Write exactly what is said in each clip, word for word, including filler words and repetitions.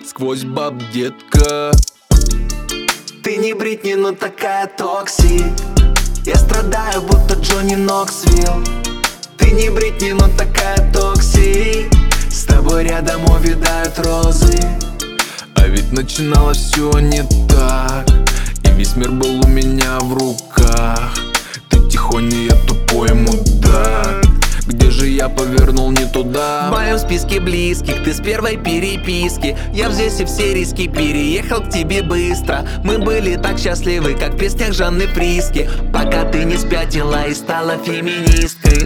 сквозь баб, детка. Ты не Бритни, но такая токсик. Я страдаю, будто Джонни Ноксвилл. Ты не Бритни, но такая токсик. С тобой рядом увядают розы. А ведь начиналось все не так, и весь мир был у меня в руках. Ты тихоня, я тупой мудак. Где же я повернул не туда? В моем списке близких ты с первой переписки. Я взвесив все риски, переехал к тебе быстро. Мы были так счастливы, как в песнях Жанны Фриске, пока ты не спятила и стала феминисткой.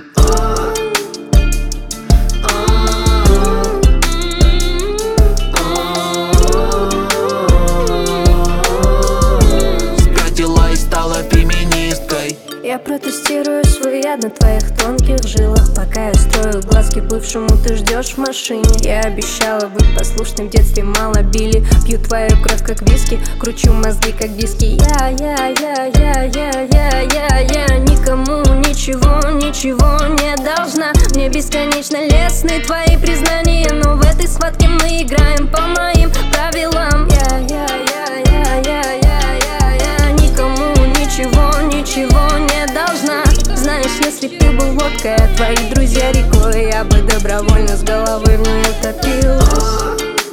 Спятила и стала феминисткой. Я протестирую свой яд на твоих тонких жилах. Пока я строю глазки бывшему, ты ждешь в машине. Я обещала быть послушной, в детстве мало били. Пью твою кровь как виски, кручу мозги как диски. Я, я, я, я, я, я, я, я никому ничего, ничего не должна. Мне бесконечно лестны твои признания, но в этой схватке мы играем по моим правилам. Я, я, я, я, я, я, я, я никому ничего, ничего не должна. Знаешь, если б ты был лодкой, а твои друзья рекой, я бы добровольно с головой в нее топилась.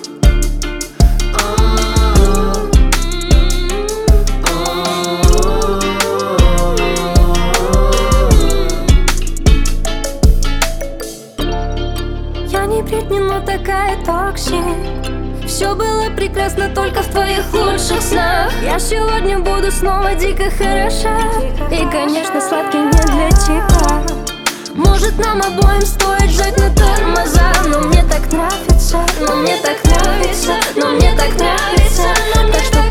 Я не Бритни, но такая токсик. Все было прекрасно только в твоих лучших снах. Я сегодня буду снова дико хороша. И, конечно, сладкий не для тебя. Может, нам обоим стоит жать на тормоза. Но мне так нравится, но мне так нравится, но мне так нравится. Так что